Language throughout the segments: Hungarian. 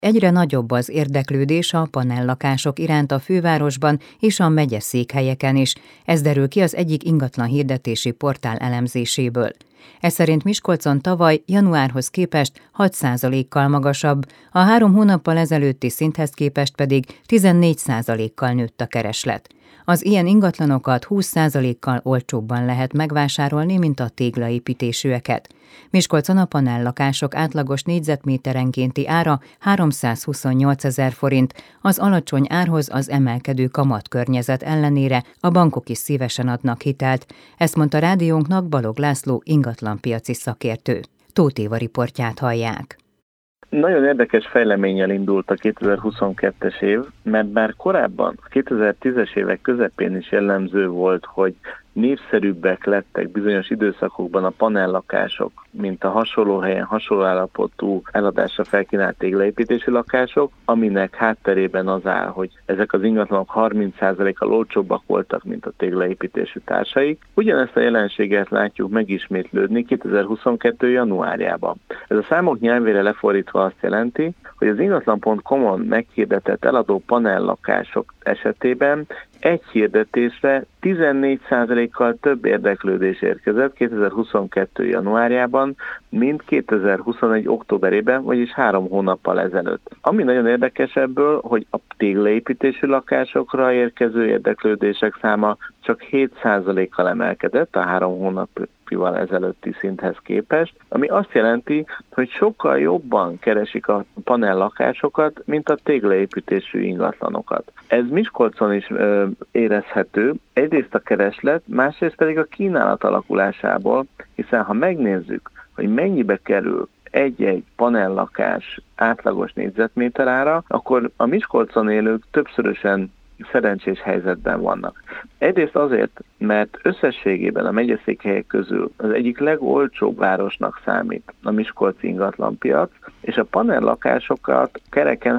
Egyre nagyobb az érdeklődés a panellakások iránt a fővárosban és a megyeszékhelyeken is. Ez derül ki az egyik ingatlan hirdetési portál elemzéséből. Ez szerint Miskolcon tavaly januárhoz képest 6%-kal magasabb, a 3 hónappal ezelőtti szinthez képest pedig 14%-kal nőtt a kereslet. Az ilyen ingatlanokat 20%-kal olcsóbban lehet megvásárolni, mint a téglaépítésűeket. Miskolcon a panellakások átlagos négyzetméterenkénti ára 328 000 forint, az alacsony árhoz az emelkedő kamatkörnyezet ellenére a bankok is szívesen adnak hitelt, ezt mondta rádiónknak Balogh László ingatlanpiaci szakértő. Tóth Éva riportját hallják. Nagyon érdekes fejleménnyel indult a 2022-es év, mert bár korábban, a 2010-es évek közepén is jellemző volt, hogy népszerűbbek lettek bizonyos időszakokban a panellakások, mint a hasonló helyen, hasonló állapotú eladásra felkínált téglaépítési lakások, aminek hátterében az áll, hogy ezek az ingatlanok 30%-kal olcsóbbak voltak, mint a téglaépítésű társaik. Ugyanezt a jelenséget látjuk megismétlődni 2022. januárjában. Ez a számok nyelvére lefordítva azt jelenti, hogy az ingatlan.com-on meghirdetett eladó panellakások esetében egy hirdetésre 14%-kal több érdeklődés érkezett 2022. januárjában, mint 2021. októberében, vagyis 3 hónappal ezelőtt. Ami nagyon érdekes ebből, hogy a téglaépítésű lakásokra érkező érdeklődések száma csak 7%-kal emelkedett a 3 hónappal ezelőtti szinthez képest, ami azt jelenti, hogy sokkal jobban keresik a panellakásokat, mint a téglaépítésű ingatlanokat. Ez Miskolcon is érezhető, egyrészt a kereslet, másrészt pedig a kínálat alakulásából, hiszen ha megnézzük, hogy mennyibe kerül egy-egy panellakás átlagos négyzetméter ára, akkor a Miskolcon élők többszörösen szerencsés helyzetben vannak. Egyrészt azért, mert összességében a megyeszékhelyek közül az egyik legolcsóbb városnak számít a miskolci ingatlanpiac, és a panellakásokat kereken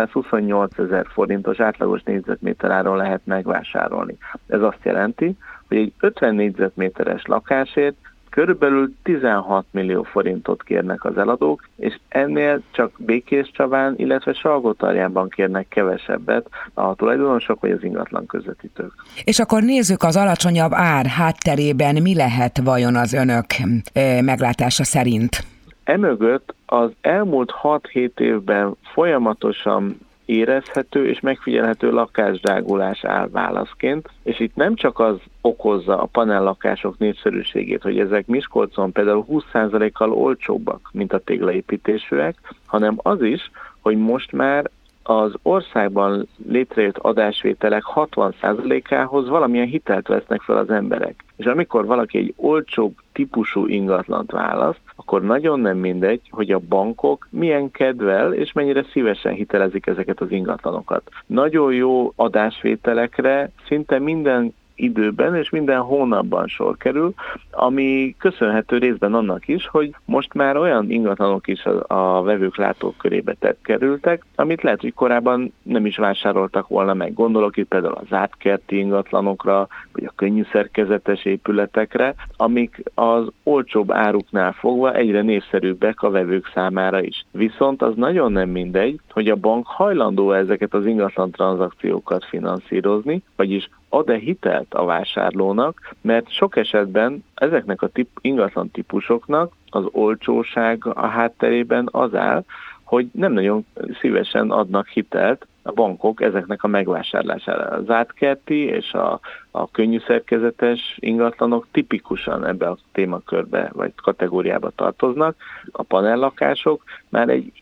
328 000 forintos átlagos négyzetméter áron lehet megvásárolni. Ez azt jelenti, hogy egy 50 négyzetméteres lakásért körülbelül 16 millió forintot kérnek az eladók, és ennél csak Békéscsabán, illetve Salgótarjánban kérnek kevesebbet a tulajdonosok vagy az ingatlan közvetítők. És akkor nézzük az alacsonyabb ár hátterében, mi lehet vajon az önök meglátása szerint? Emögött az elmúlt 6-7 évben folyamatosan érezhető és megfigyelhető lakásdrágulás áll válaszként, és itt nem csak az okozza a panellakások népszerűségét, hogy ezek Miskolcon például 20%-kal olcsóbbak, mint a téglaépítésűek, hanem az is, hogy most már az országban létrejött adásvételek 60%-ához valamilyen hitelt vesznek fel az emberek. És amikor valaki egy olcsóbb típusú ingatlant választ, akkor nagyon nem mindegy, hogy a bankok milyen kedvel és mennyire szívesen hitelezik ezeket az ingatlanokat. Nagyon jó adásvételekre szinte minden időben és minden hónapban sor kerül, ami köszönhető részben annak is, hogy most már olyan ingatlanok is a vevők látókörébe kerültek, amit lehet, hogy korábban nem is vásároltak volna meg. Gondolok itt például az átkerti ingatlanokra, vagy a könnyű szerkezetes épületekre, amik az olcsóbb áruknál fogva egyre népszerűbbek a vevők számára is. Viszont az nagyon nem mindegy, hogy a bank hajlandó ezeket az ingatlan tranzakciókat finanszírozni, vagyis ad-e hitelt a vásárlónak, mert sok esetben ezeknek a ingatlan típusoknak az olcsóság a hátterében az áll, hogy nem nagyon szívesen adnak hitelt a bankok ezeknek a megvásárlására. Az átkerti és a könnyű szerkezetes ingatlanok tipikusan ebbe a témakörbe vagy kategóriába tartoznak. A panellakások már egy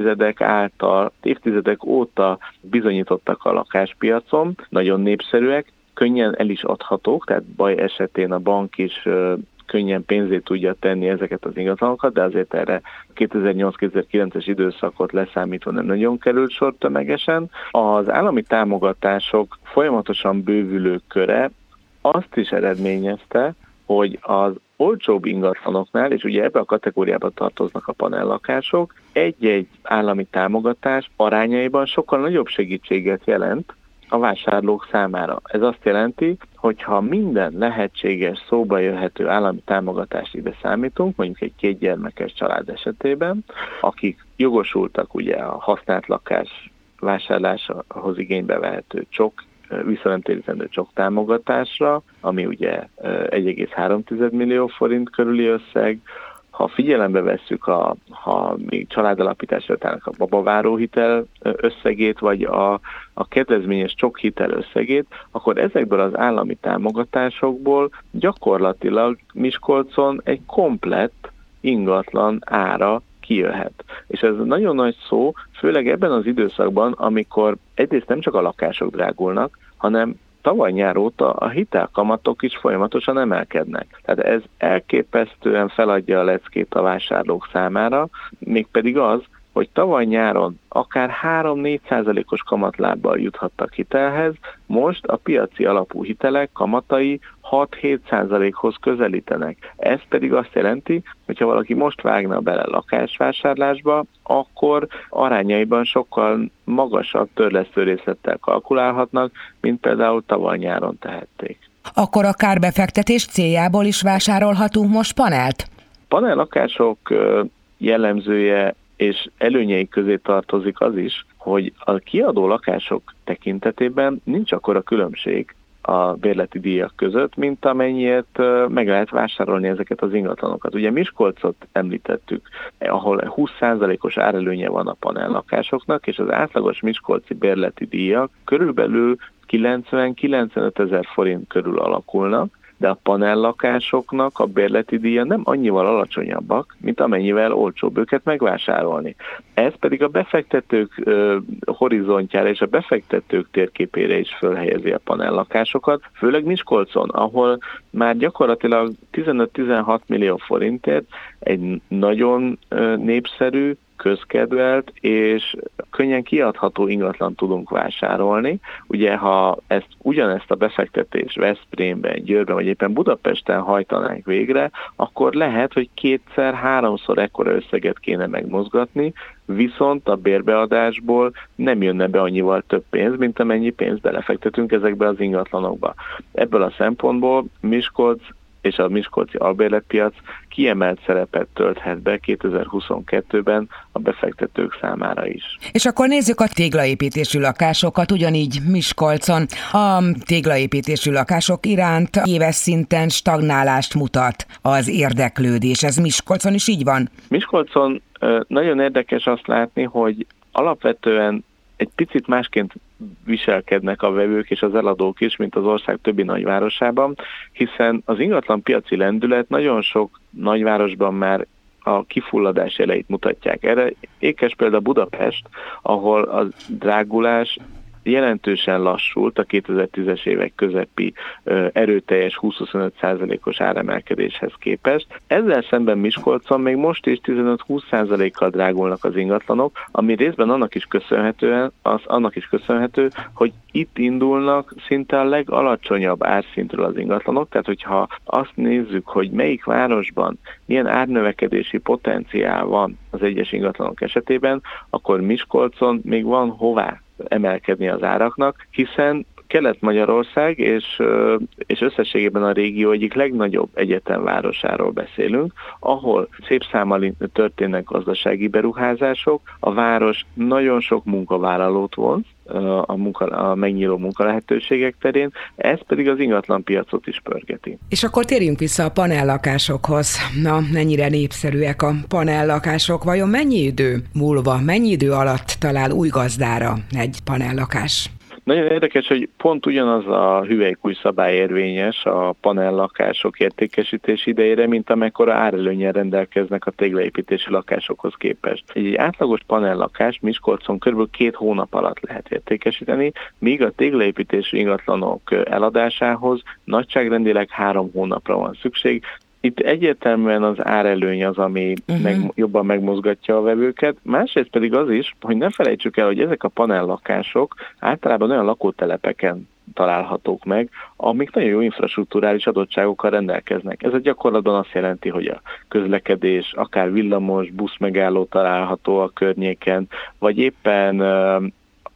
évtizedek óta bizonyítottak a lakáspiacon, nagyon népszerűek, könnyen el is adhatók, tehát baj esetén a bank is könnyen pénzét tudja tenni ezeket az ingatlanokat, de azért erre 2008-2009-es időszakot leszámítva nem nagyon került sor tömegesen. Az állami támogatások folyamatosan bővülő köre azt is eredményezte, hogy az olcsóbb ingatlanoknál, és ugye ebbe a kategóriába tartoznak a panellakások, egy-egy állami támogatás arányaiban sokkal nagyobb segítséget jelent, a vásárlók számára. Ez azt jelenti, hogy ha minden lehetséges szóba jöhető állami támogatást ide számítunk, mondjuk egy 2 gyermekes család esetében, akik jogosultak ugye a használt lakás vásárlásához igénybe vehető csok, visszanemtérítendő csok támogatásra, ami ugye 1,3 millió forint körüli összeg. Ha figyelembe vesszük ha még családalapításra utána a babaváróhitel összegét, vagy a kedvezményes csokhitel összegét, akkor ezekből az állami támogatásokból gyakorlatilag Miskolcon egy komplett ingatlan ára kijöhet. És ez nagyon nagy szó, főleg ebben az időszakban, amikor egyrészt nem csak a lakások drágulnak, hanem tavaly nyár óta a hitelkamatok is folyamatosan emelkednek. Tehát ez elképesztően feladja a leckét a vásárlók számára, mégpedig az, hogy tavaly nyáron akár 3-4% kamatlábbal juthattak hitelhez, most a piaci alapú hitelek kamatai 6-7%-hoz közelítenek. Ez pedig azt jelenti, hogyha valaki most vágna bele lakásvásárlásba, akkor arányaiban sokkal magasabb törlesztő részlettel kalkulálhatnak, mint például tavaly nyáron tehették. Akkor akár befektetés céljából is vásárolhatunk most panelt? Panellakások jellemzője és előnyei közé tartozik az is, hogy a kiadó lakások tekintetében nincs akkora különbség a bérleti díjak között, mint amennyiért meg lehet vásárolni ezeket az ingatlanokat. Ugye Miskolcot említettük, ahol 20%-os árelőnye van a panellakásoknak, és az átlagos miskolci bérleti díjak körülbelül 90-95 ezer forint körül alakulnak, de a panellakásoknak a bérleti díja nem annyival alacsonyabbak, mint amennyivel olcsóbb őket megvásárolni. Ez pedig a befektetők horizontjára és a befektetők térképére is fölhelyezi a panellakásokat, főleg Miskolcon, ahol már gyakorlatilag 15-16 millió forintért egy nagyon népszerű, közkedvelt és könnyen kiadható ingatlan tudunk vásárolni. Ugye, ha ugyanezt a befektetést Veszprémben, Győrben vagy éppen Budapesten hajtanánk végre, akkor lehet, hogy 2-3-szor ekkora összeget kéne megmozgatni, viszont a bérbeadásból nem jönne be annyival több pénz, mint amennyi pénzt belefektetünk ezekbe az ingatlanokba. Ebből a szempontból Miskolc és a miskolci albérletpiac kiemelt szerepet tölthet be 2022-ben a befektetők számára is. És akkor nézzük a téglaépítésű lakásokat, ugyanígy Miskolcon. A téglaépítésű lakások iránt éves szinten stagnálást mutat az érdeklődés. Ez Miskolcon is így van? Miskolcon nagyon érdekes azt látni, hogy alapvetően egy picit másként viselkednek a vevők és az eladók is, mint az ország többi nagyvárosában, hiszen az ingatlan piaci lendület nagyon sok nagyvárosban már a kifulladás jeleit mutatják. Erre ékes példa Budapest, ahol a drágulás jelentősen lassult a 2010-es évek közepi erőteljes 20-25%-os áremelkedéshez képest. Ezzel szemben Miskolcon még most is 15-20%-kal drágulnak az ingatlanok, ami részben annak is köszönhető, hogy itt indulnak szinte a legalacsonyabb árszintről az ingatlanok, tehát hogyha azt nézzük, hogy melyik városban milyen árnövekedési potenciál van az egyes ingatlanok esetében, akkor Miskolcon még van hová emelkedni az áraknak, hiszen Kelet-Magyarország és összességében a régió egyik legnagyobb egyetemvárosáról beszélünk, ahol szép számmal történnek gazdasági beruházások, a város nagyon sok munkavállalót vonz a megnyíló munkalehetőségek terén, ez pedig az ingatlanpiacot is pörgeti. És akkor térjünk vissza a panellakásokhoz. Na, mennyire népszerűek a panellakások? Vajon mennyi idő múlva, mennyi idő alatt talál új gazdára egy panellakás? Nagyon érdekes, hogy pont ugyanaz a hüvelykúj szabály érvényes a panellakások értékesítési idejére, mint amekkora árelőnnyel rendelkeznek a téglaépítési lakásokhoz képest. Egy átlagos panellakás Miskolcon kb. 2 hónap alatt lehet értékesíteni, míg a téglaépítési ingatlanok eladásához nagyságrendileg 3 hónapra van szükség. Itt egyértelműen az árelőny az, ami jobban megmozgatja a vevőket. Másrészt pedig az is, hogy ne felejtsük el, hogy ezek a panellakások általában olyan lakótelepeken találhatók meg, amik nagyon jó infrastrukturális adottságokkal rendelkeznek. Ez a gyakorlatban azt jelenti, hogy a közlekedés, akár villamos, buszmegálló található a környéken, vagy éppen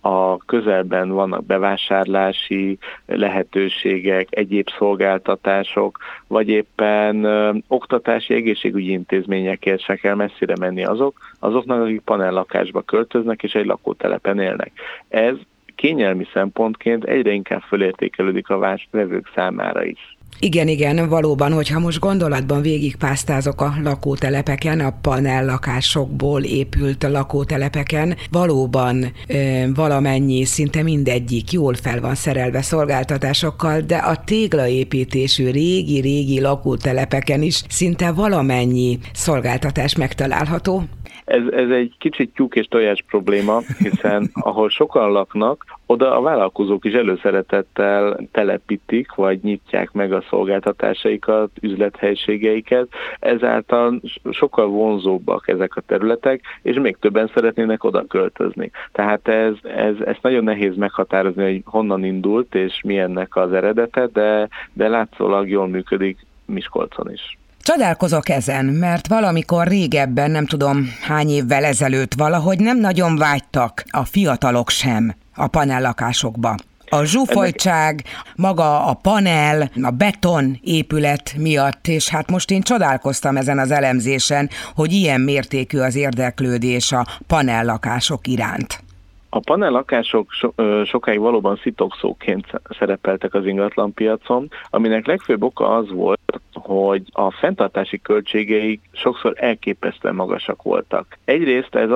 a közelben vannak bevásárlási lehetőségek, egyéb szolgáltatások, vagy éppen oktatási, egészségügyi intézményekért se kell messzire menni azoknak, akik panellakásba költöznek és egy lakótelepen élnek. Ez kényelmi szempontként egyre inkább fölértékelődik a vevők számára is. Igen, valóban, hogyha most gondolatban végigpásztázok a lakótelepeken, a panellakásokból épült lakótelepeken, valóban valamennyi, szinte mindegyik jól fel van szerelve szolgáltatásokkal, de a téglaépítésű régi lakótelepeken is szinte valamennyi szolgáltatás megtalálható. Ez egy kicsit tyúk és tojás probléma, hiszen ahol sokan laknak, oda a vállalkozók is előszeretettel telepítik, vagy nyitják meg a szolgáltatásaikat, üzlethelyiségeiket, ezáltal sokkal vonzóbbak ezek a területek, és még többen szeretnének oda költözni. Tehát ezt nagyon nehéz meghatározni, hogy honnan indult, és milyennek az eredete, de látszólag jól működik Miskolcon is. Csodálkozok ezen, mert valamikor régebben, nem tudom hány évvel ezelőtt valahogy nem nagyon vágytak a fiatalok sem a panellakásokba. A zsúfoltság, maga a panel, a beton épület miatt, és hát most én csodálkoztam ezen az elemzésen, hogy ilyen mértékű az érdeklődés a panellakások iránt. A panellakások sokáig valóban szitokszóként szerepeltek az ingatlanpiacon, aminek legfőbb oka az volt, hogy a fenntartási költségeik sokszor elképesztően magasak voltak. Egyrészt ez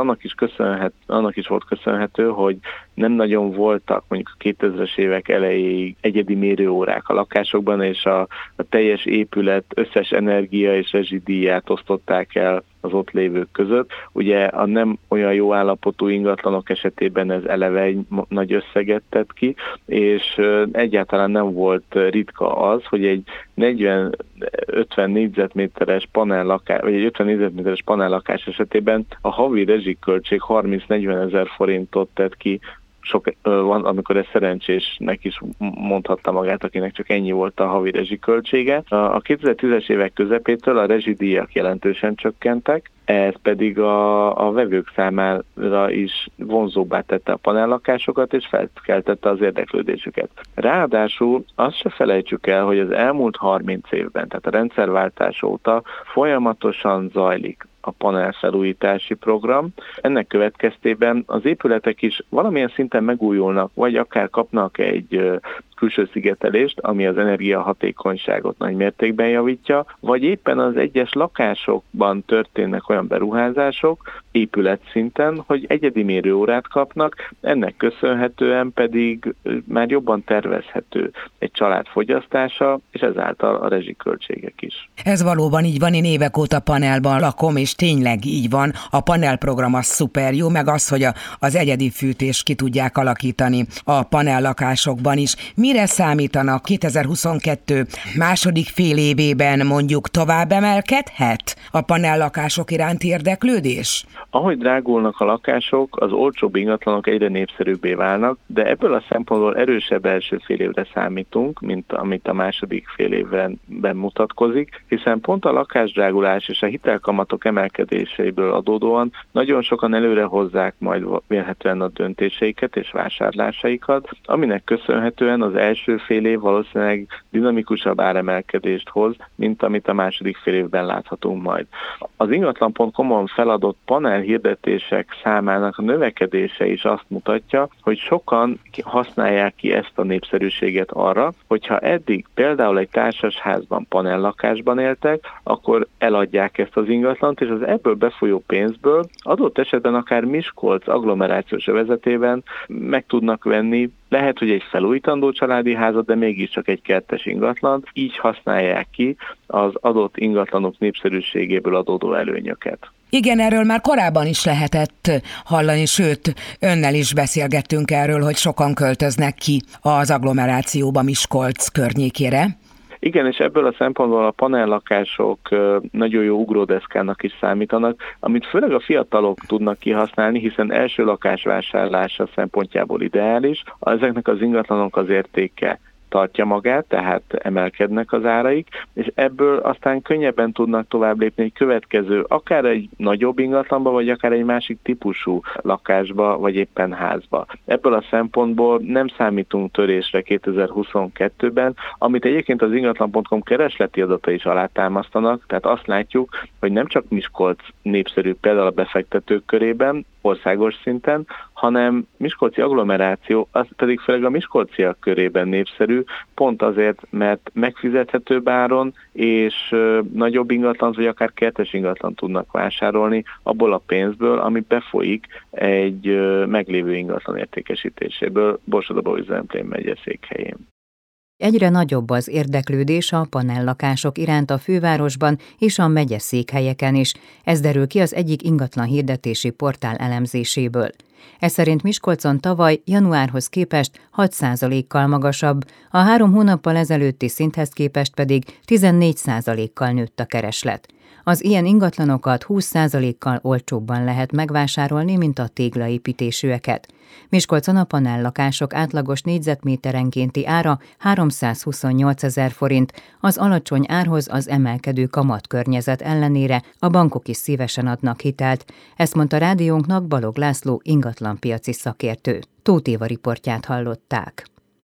annak is volt köszönhető, hogy nem nagyon voltak mondjuk a 2000-es évek elejéig egyedi mérőórák a lakásokban, és a teljes épület összes energia és rezsidíját osztották el az ott lévők között. Ugye a nem olyan jó állapotú ingatlanok esetében ez eleve egy nagy összeget tett ki, és egyáltalán nem volt ritka az, hogy egy 40-50 négyzetméteres panellakás, vagy egy 50 négyzetméteres panellakás esetében a havi rezsiköltség 30-40 ezer forintot tett ki. Van, amikor ez szerencsésnek is mondhatta magát, akinek csak ennyi volt a havi rezsiköltsége. A 2010-es évek közepétől a rezsidíjak jelentősen csökkentek, ez pedig a vevők számára is vonzóbbá tette a panellakásokat, és felkeltette az érdeklődésüket. Ráadásul azt se felejtsük el, hogy az elmúlt 30 évben, tehát a rendszerváltás óta folyamatosan zajlik a panelfelújítási program. Ennek következtében az épületek is valamilyen szinten megújulnak, vagy akár kapnak egy külső szigetelést, ami az energiahatékonyságot nagy mértékben javítja, vagy éppen az egyes lakásokban történnek olyan beruházások épületszinten, hogy egyedi mérőórát kapnak, ennek köszönhetően pedig már jobban tervezhető egy család fogyasztása, és ezáltal a rezsiköltségek is. Ez valóban így van, én évek óta panelban lakom, és tényleg így van. A panelprogram az szuper jó, meg az, hogy az egyedi fűtést ki tudják alakítani a panellakásokban is. Mire számítanak 2022 második fél évében, mondjuk tovább emelkedhet a panellakások iránti érdeklődés? Ahogy drágulnak a lakások, az olcsóbb ingatlanok egyre népszerűbbé válnak, de ebből a szempontból erősebb első fél évre számítunk, mint amit a második fél évben mutatkozik, hiszen pont a lakásdrágulás és a hitelkamatok emelkedéseiből adódóan nagyon sokan előre hozzák majd vélhetően a döntéseiket és vásárlásaikat, aminek köszönhetően az első fél év valószínűleg dinamikusabb áremelkedést hoz, mint amit a második fél évben láthatunk majd. Az ingatlan.com-on feladott panel hirdetések számának a növekedése is azt mutatja, hogy sokan használják ki ezt a népszerűséget arra, hogyha eddig például egy társasházban panellakásban éltek, akkor eladják ezt az ingatlant, és az ebből befolyó pénzből adott esetben akár Miskolc agglomerációs övezetében meg tudnak venni, lehet, hogy egy felújítandó családi házat, de mégiscsak egy kertes ingatlant, így használják ki az adott ingatlanok népszerűségéből adódó előnyöket. Igen, erről már korábban is lehetett hallani, sőt, önnel is beszélgettünk erről, hogy sokan költöznek ki az agglomerációba Miskolc környékére. Igen, és ebből a szempontból a panellakások nagyon jó ugródeszkának is számítanak, amit főleg a fiatalok tudnak kihasználni, hiszen első lakásvásárlása szempontjából ideális. Ezeknek az ingatlanok az értéke tartja magát, tehát emelkednek az áraik, és ebből aztán könnyebben tudnak tovább lépni egy következő, akár egy nagyobb ingatlanba, vagy akár egy másik típusú lakásba, vagy éppen házba. Ebből a szempontból nem számítunk törésre 2022-ben, amit egyébként az ingatlan.com keresleti adatai is alátámasztanak, tehát azt látjuk, hogy nem csak Miskolc népszerű például a befektetők körében, országos szinten, hanem miskolci agglomeráció, az pedig főleg a miskolciak körében népszerű, pont azért, mert megfizethetőbb áron és nagyobb ingatlant, vagy akár kertes ingatlant tudnak vásárolni abból a pénzből, ami befolyik egy meglévő ingatlan értékesítéséből Borsod-Abaúj-Zemplén megye székhelyén. Egyre nagyobb az érdeklődés a panellakások iránt a fővárosban és a megyeszékhelyeken is. Ez derül ki az egyik ingatlan hirdetési portál elemzéséből. Ez szerint Miskolcon tavaly januárhoz képest 6%-kal magasabb, a 3 hónappal ezelőtti szinthez képest pedig 14%-kal nőtt a kereslet. Az ilyen ingatlanokat 20%-kal olcsóbban lehet megvásárolni, mint a téglaépítésűeket. Miskolcon a panellakások átlagos négyzetméterenkénti ára 328 000 forint, az alacsony árhoz az emelkedő kamatkörnyezet ellenére a bankok is szívesen adnak hitelt. Ezt mondta rádiónknak Balog László ingatlanpiaci szakértő. Tóth Éva riportját hallották.